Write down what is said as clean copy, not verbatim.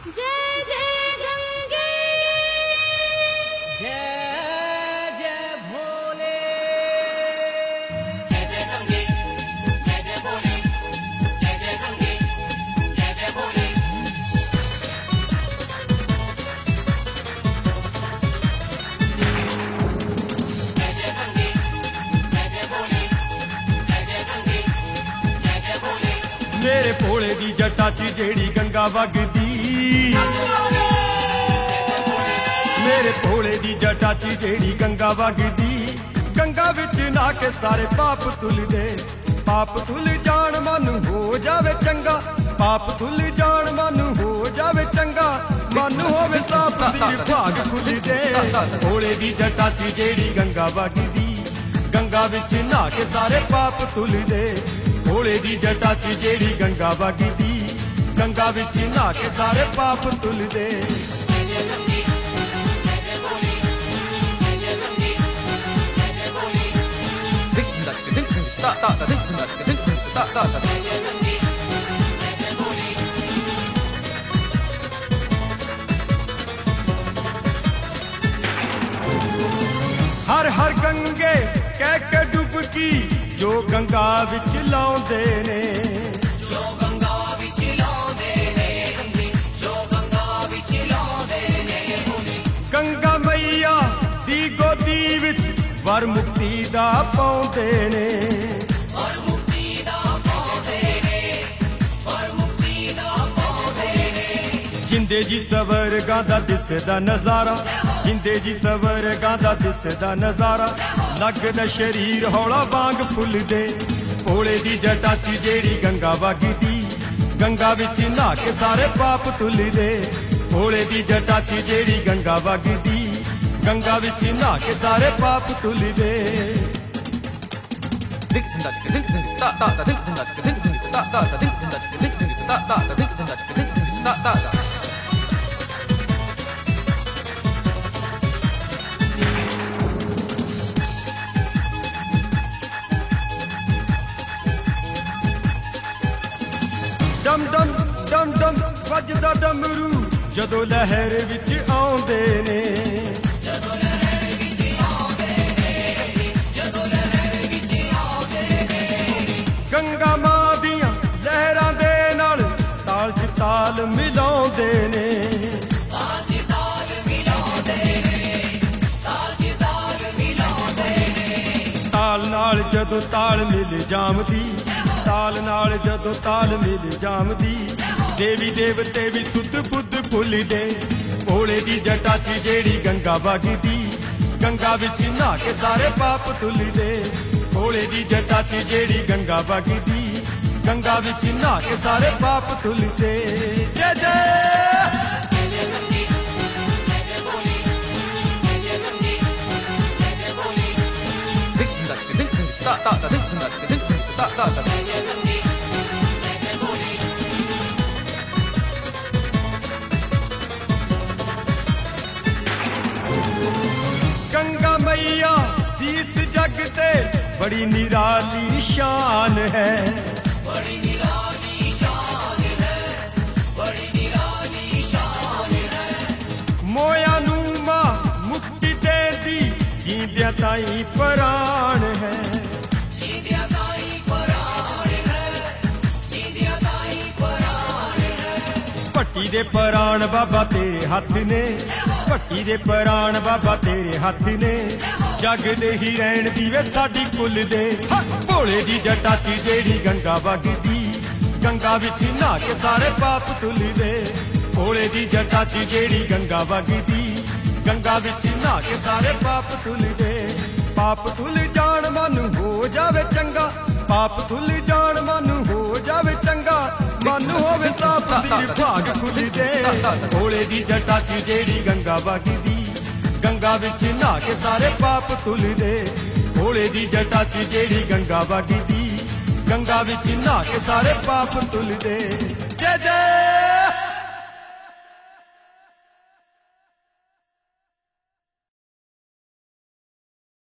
जय जय गंगे जय जय भोले जय जय गंगे जय जय भोले जय जय गंगे जय जय भोले जय जय गंगे जय जय भोले जय जय गंगे जय जय भोले मेरे भोले दी जटा च जेड़ी गंगा वगदी मेरे भोले दी जटा च जेड़ी गंगा वगदी गंगा विच ना के सारे पाप धुल दे पाप धुल जान मन हो जावे चंगा पाप धुल जान मन हो जावे चंगा मन होवे साफ दी भाग खुल दे भोले दी जटा च जेड़ी गंगा वगदी गंगा विच ना के सारे पाप धुल दे भोले दी जटा च जेड़ी गंगा वगदी गंगा विच ना के सारे पाप धुल दे जय जय गंगे जय जय भोले जय जय गंगे जय जय भोले जय जय गंगे जय जय भोले हर हर गंगे कह के डुबकी जो गंगा विच लाउंदे ने जो गंगा विच लाउंदे ने जो गंगा विच लाउंदे ने गंगा मैया दी गोदी विच वर मुक्ति दा पाउंदे ने और मुक्ति दा पाउंदे ने और मुक्ति दा पाउंदे ने जिंदे जी स्वर्गां दा दिसदा नजारा जिंदे जी स्वर्गां दा दिसदा नजारा लगदा शरीर हौला वांग फुल दे भोले दी जटा च जेड़ी गंगा वगदी गंगा विच नहा के सारे पाप धुल दे भोले दी जटा च जेड़ी गंगा वगदी गंगा विच नहा के सारे पाप धुल दे डम डम डम डम वजदा डमरू जदों लहर विच आउंदे ने ਜਦੋਂ ਲਹਿਰ ਵਿੱਚ ਆਉਂਦੇ ਨੇ ਜਦੋਂ ਲਹਿਰ ਵਿੱਚ ਆਉਂਦੇ ਨੇ गंगा मां दियां लहरां दे नाल ताल च ताल मिलाउंदे ने ਤਾਲ 'ਚ ਤਾਲ ਮਿਲਾਉਂਦੇ ਨੇ ਤਾਲ 'ਚ ਤਾਲ ਮਿਲਾਉਂਦੇ ਨੇ ताल नाल जदों ताल मिल जामदी ताल नाल जदों ताल मिल जामदी देवी देवते भी सुध बुद्ध भुल दे भोले दी जटा च जेड़ी गंगा वगदी गंगा विच नहा के सारे पाप धुल दे भोले दी जटा च जेड़ी गंगा वगदी गंगा विच नहा के सारे पाप धुल दे जय जय जय जय गंगे जय जय भोले जय जय गंगे जय जय भोले जय जय गंगे जय जय भोले गंगा मैया तीस जग ते बड़ी निराली शान है बड़ी निराली शान है बड़ी निराली शान है मोया नू मां मुक्ति देती जींदिया ताई प्राण है जिंदिया ताई पराण है जिंदिया ताई पराण है भट्टी दे प्राण बाबा तेरे हथ ने भट्टी दे प्राण बाबा तेरे हथ ने जग दे ही रहन दीवे साडी कुल दे भोले दी जटा च जेड़ी गंगा वगदी गंगा विच नहा के सारे पाप धुल दे भोले दी जटा च जेड़ी गंगा वगदी गंगा विच नहा के सारे पाप धुल दे पाप धुल जान मन हो जावे चंगा पाप धुल जान मन हो जावे चंगा मन होवे साफ दी भाग खुल दे भोले दी जटा च जेड़ी गंगा वगदी गंगा विच नहा के सारे पाप धुल दे भोले दी जटा च जेड़ी गंगा वगदी गंगा विच नहा के सारे पाप धुल दे जय जय